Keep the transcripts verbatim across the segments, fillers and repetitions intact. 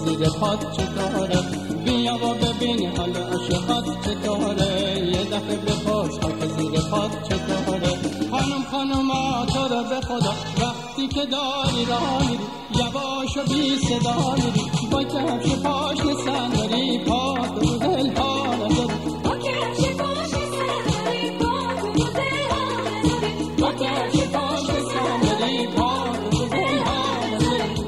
زیر پات چطوره، بیا و ببین حال عاشقات چطوره، یه دفعه بپرس خاک زیر پات چطوره. خانم خانوما تو رو به خدا وقتی که داری راه میری یواش و بی صدا میری، با کفش پاشنه صندلی پات رو دل ها نذاری، با کفش پاشنه صندلی پات رو دل ها نذاری، با کفش پاشنه صندلی پات رو دل ها نذاری.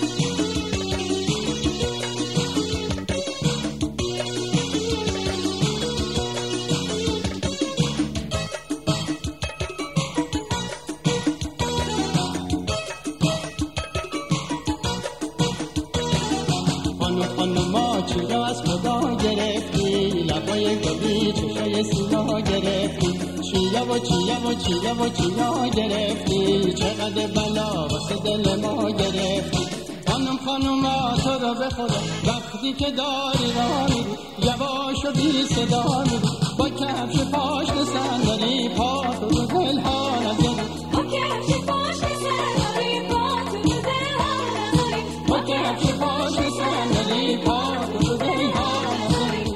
خانوما چی را از خدا گرفتی، لبای گلی چشای سیاه گرفتی، چیا و چیا و چیا و چیا گرفتی، چقدر بلا واسه دل ما گرفتی. خانم خانوما تو رو به خدا وقتی که داری راه میری یواش و بی صدا میری، با کفش پاشنه صندلی پات رو دل ها نذاری، با کفش پاشنه صندلی پات رو دل ها نذاری، با کفش پاشنه صندلی پات رو دل ها نذاری.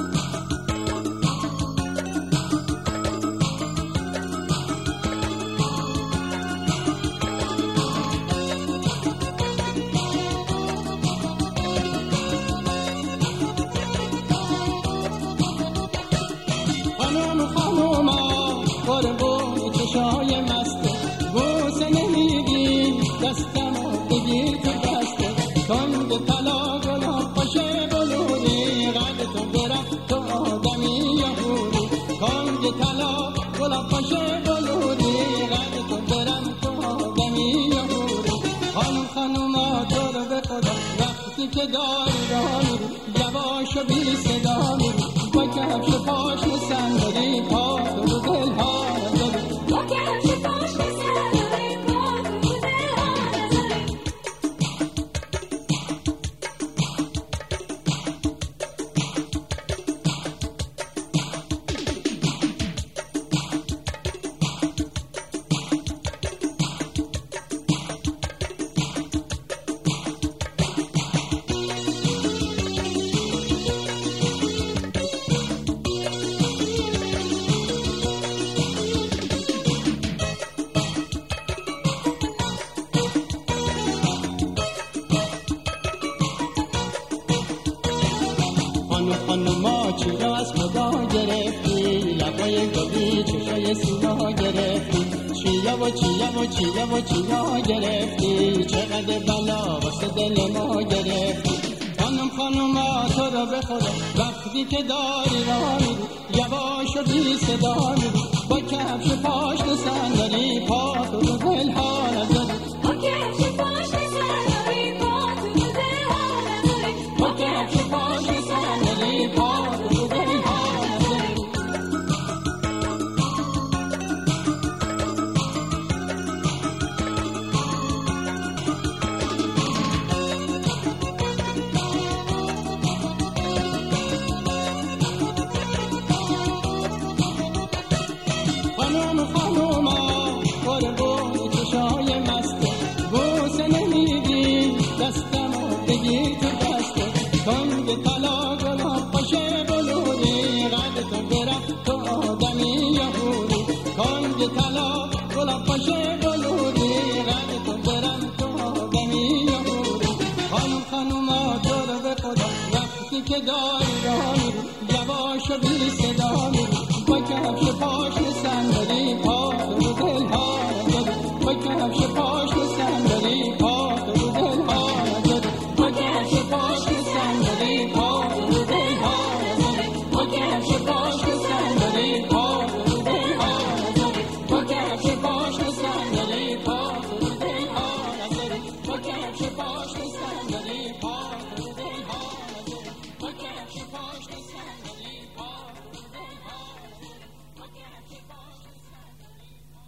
خانوم خانوما قربون چشای مسته، بوسه نمیدی دستمو بگیر تو دسته، تنگ طلا گلاب باشه بلوری، قد تو درخت تو آدمی یهودی، تنگ طلا گلاب باشه بلوری، قد تو درخت تو آدمی یهودی. خانوم خانوما تو رو به خدا وقتی که داری راه میری یواش و بی صدا میری، با کفش پاشنه صندلی پات رو دل ها نذاری، با کفش پاشنه صندلی پات رو دل ها نذاری. خانوما چی را از خدا گرفتی، لبای گلی چشای سیاه گرفتی، چیا و چیا و چیا و چیا گرفتی، چقدر بلا واسه دل ما گرفتی. خانم خانوما تو رو به خدا وقتی که داری راه میری یواش و بی صدا میری، با کفش پاشنه صندلی پات رو دل ها نذاری، با کفش پاشنه صندلی پات رو دل ها نذاری، با کفش پاشنه صندلی پات رو دل ها نذاری. خانوم خانوما قربون چشای مسته، بوسه نمیدی دستمو بگیر تو دسته، تنگ طلا گلاب باشه بلوری، قد تو درخت تو آدمی یهودی، تنگ طلا گلاب باشه بلوری، قد تو درخت تو آدمی یهودی. خانوم خانوما تو رو به خدا وقتی که داری راه میری یواش و بی صدا میری، با کفش پاشنه صندلی پات رو دل ها نذاری، با کفش پاشنه صندلی پات رو دل ها نذاری، با کفش پاشنه صندلی پات رو دل ها نذاری، با کفش پاشنه صندلی پات رو دل ها نذاری، با کفش پاشنه صندلی پات رو دل ها نذاری، با کفش پاشنه